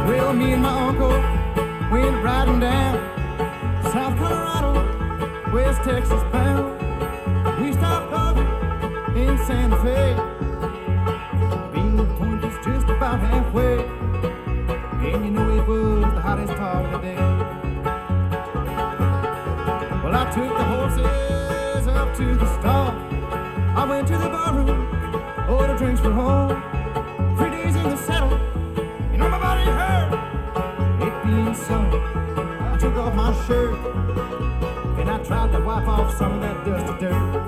Well, me and my uncle went riding down South Colorado, West Texas bound. We stopped over in Santa Fe. Bean Point was just about halfway, and you know it was the hottest part of the day. Well, I took the horses up to the stall. I went to the barroom, ordered drinks for home. 3 days in the saddle, you know my body hurt. It being summer, I took off my shirt, and I tried to wipe off some of that dusty dirt.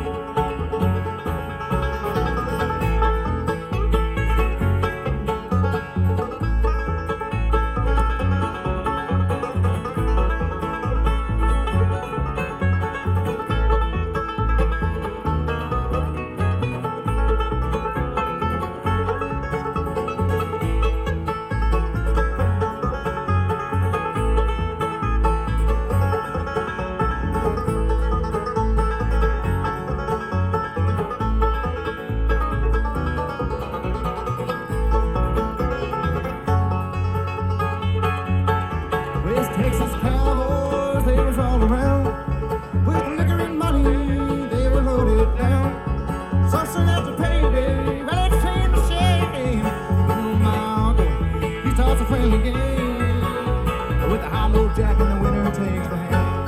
Texas cowboys, they was all around. With liquor and money, they were loaded down. So soon after payday, well, it's shame to shame. You know my uncle, he starts a friendly game. With the high-low jack in the winter takes the hand.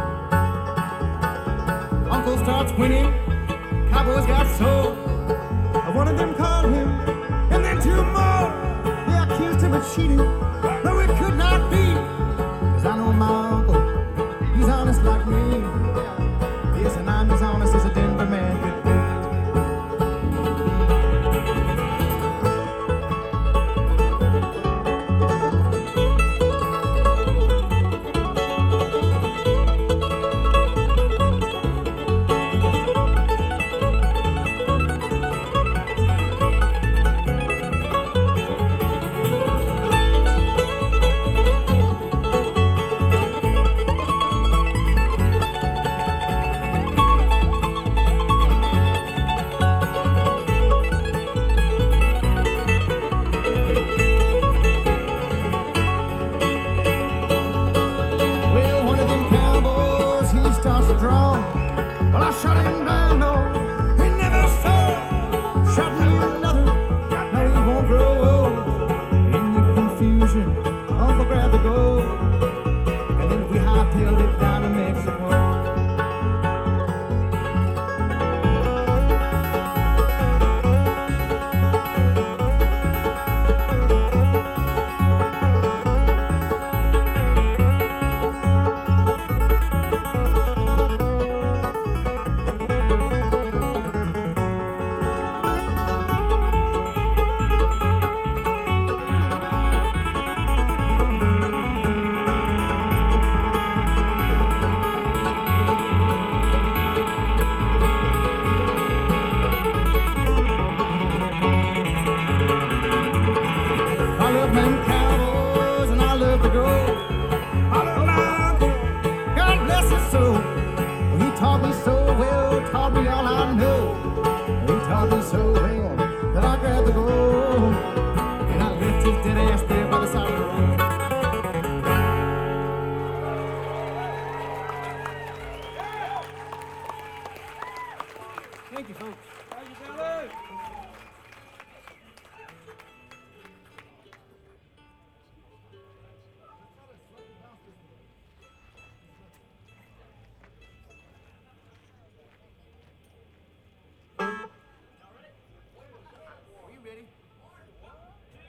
Uncle starts winning, cowboys got sold. One of them called him, and then two more. They accused him of cheating, though it could not be. I know my uncle, he's honest like me. Yes, and I'm as honest as a Denver man could be. Well, I shot him down, no, he never saw. Shot me another, no, he won't grow old. In the confusion, Uncle grabbed the gold, and then we hightailed it down to Mexico. I love them cowboys and I love the gold. I love my uncle, God bless his soul. He taught me so well, taught me all I know. He taught me so well that I grabbed the gold, and I left his dead ass there.